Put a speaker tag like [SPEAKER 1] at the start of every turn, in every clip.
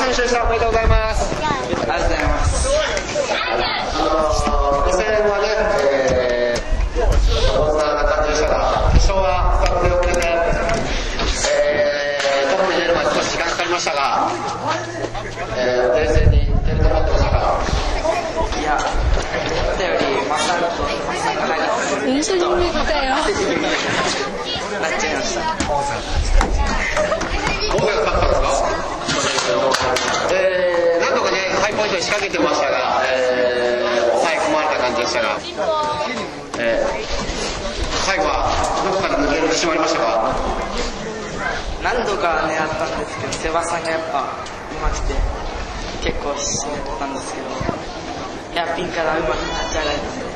[SPEAKER 1] 選手でした。おめでとうございます。
[SPEAKER 2] ありがとうございます。
[SPEAKER 1] 予選はね、こんな感じでしたが、決勝は2つで遅れて、トップに出るまで少し時間かかりましたが、冷静に出ると思ってましたか？
[SPEAKER 2] いや、思ったよりマサルとマサカナが
[SPEAKER 3] 練習に見たよ。
[SPEAKER 2] なっちゃいました。
[SPEAKER 1] どうが勝ったんですか？なんとかね、ハイポイントに仕掛けてましたが、抑え込まれた感じでしたが、最後はどこから抜ける自信はありましたか？
[SPEAKER 2] 何度か狙ったんですけど、セバさんがやっぱうまくて結構締めてたんですけど、ヘアピンからうまく立ち上がれたんで、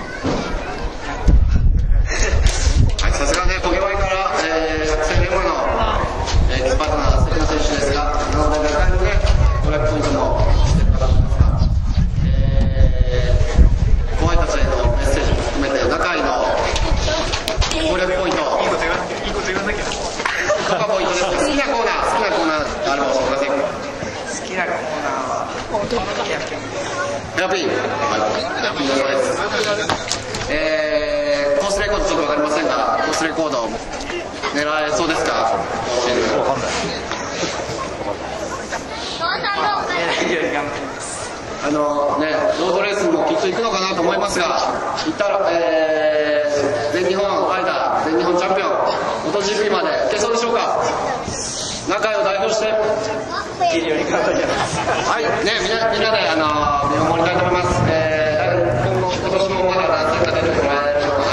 [SPEAKER 1] はい、さすがね、ポケワイから作戦現場のエキスパートナー、関野選手ですが、なので中にね、ブラックポイントもしてる方なんですが、後輩たちへのメッセージも含めて、中井の攻略ポイント、いいこと言わなきゃ。どこがポイントですか？好きなコーナーあれば教えてください。
[SPEAKER 2] 好きなコーナーはヘアピン。
[SPEAKER 1] ヘアピン。はい。ヘアピンのです。コースレコードちょっとわかりませんが、コースレコード狙えそうですか？わかんない。
[SPEAKER 2] 狙えるように頑張ります。
[SPEAKER 1] ね、ロードレースもきっと行くのかなと思いますが、行ったら、全日本間、全日本チャンピオン、MotoGP まで行けそうでしょうか？中井を代表して、
[SPEAKER 2] いけるように頑張ります。
[SPEAKER 1] はい、ね、みんなで見守りたいと思います。今年もまだ何回か出てもらえるのかな。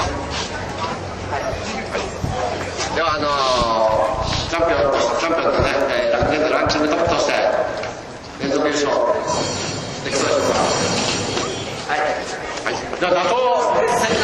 [SPEAKER 1] では、チャンピオンとね、現在ランキングトップとして連続優勝できそうでしょうか？はい。はい。じゃあ打倒